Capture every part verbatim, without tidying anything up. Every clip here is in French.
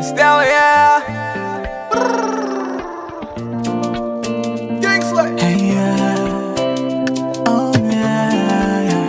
Still, yeah. Gangsta. Hey, yeah. Oh, yeah, yeah.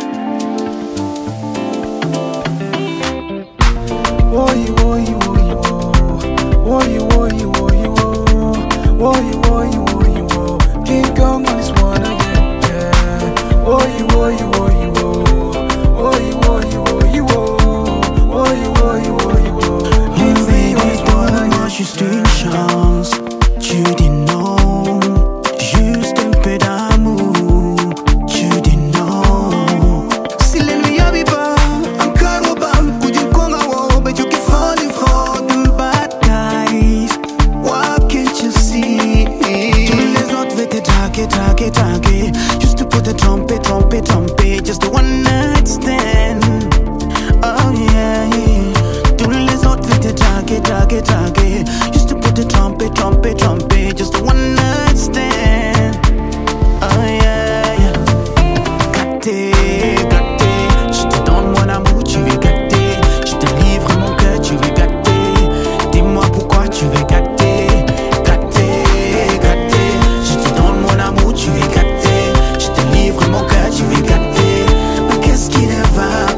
Woy, woy, woy, woy. Woy, woy, woy, woy. Woy, woy, woy, woy. King Kong on this one again, yeah. Woy, woy, woy, woy. Woy, woy, woy, woy. Woy, woy, woy, woy. King Z on this one again. Juste une chance, tu dis non. Juste un peu d'amour, tu dis non. Si la nuit arriva, encore au bal, ou d'une conga, but you keep falling for them bad guys. What can't you see? Tous les autres veulent te draguer, draguer, draguer. Just to put the trumpet, trumpet, trumpet. Just a one night stand. Oh yeah, yeah. Tous les autres veulent te draguer, draguer, draguer. Just to put the trumpet, trumpet, trumpet. Just a one night stand. Oh yeah, yeah. Gâté, gâté. Je te donne mon amour, tu veux gâter. Je te livre mon cœur, tu veux gâter. Dis-moi pourquoi tu veux gâter. Gâter, gâter. Je te donne mon amour, tu veux gâter. Je te livre mon cœur, tu veux gâter. Mais qu'est-ce qui ne va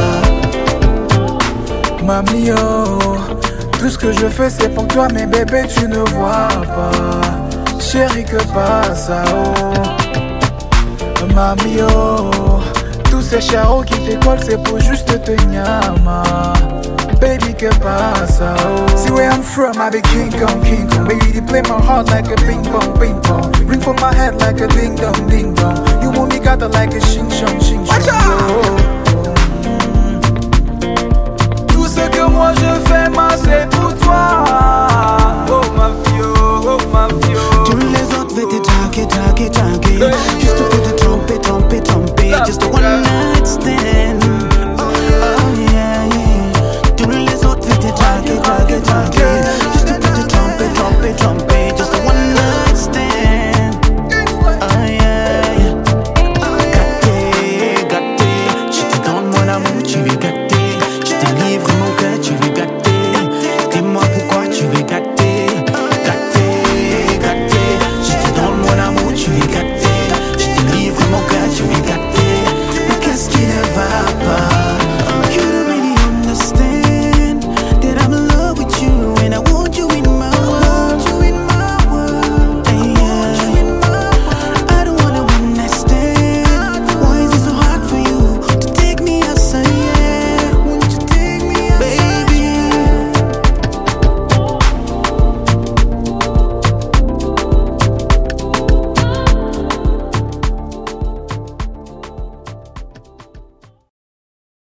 pas? Mamie, oh, tout ce que je fais c'est pour toi, mais bébé tu ne vois pas. Chérie, que passe, oh. Mamie, oh, tous ces charros qui décollent c'est pour juste te nyama. Baby, que passe, oh. See where I'm from, I be King Kong, King Kong. Baby, they play my heart like a ping pong, ping pong. Ring for my head like a ding dong, ding dong. You want me got like a shing shong, shing shong. Oh. Tout ce que moi je fais, ma c'est pour toi. Oh ma vie, oh, oh ma vie, oh. Tous les autres veulent te draguer, draguer, draguer. Just to put the trumpet, trumpet, trumpet. Just a one night stand.